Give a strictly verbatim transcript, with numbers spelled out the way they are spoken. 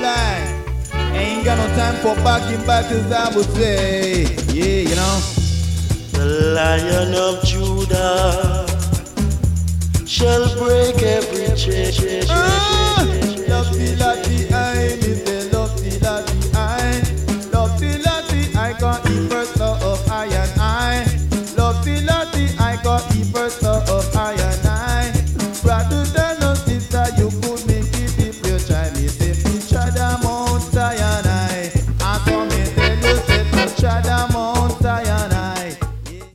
lie. Ain't got no time for backing battles, I would say. Yeah, you know. The Lion of Judah shall break every chain.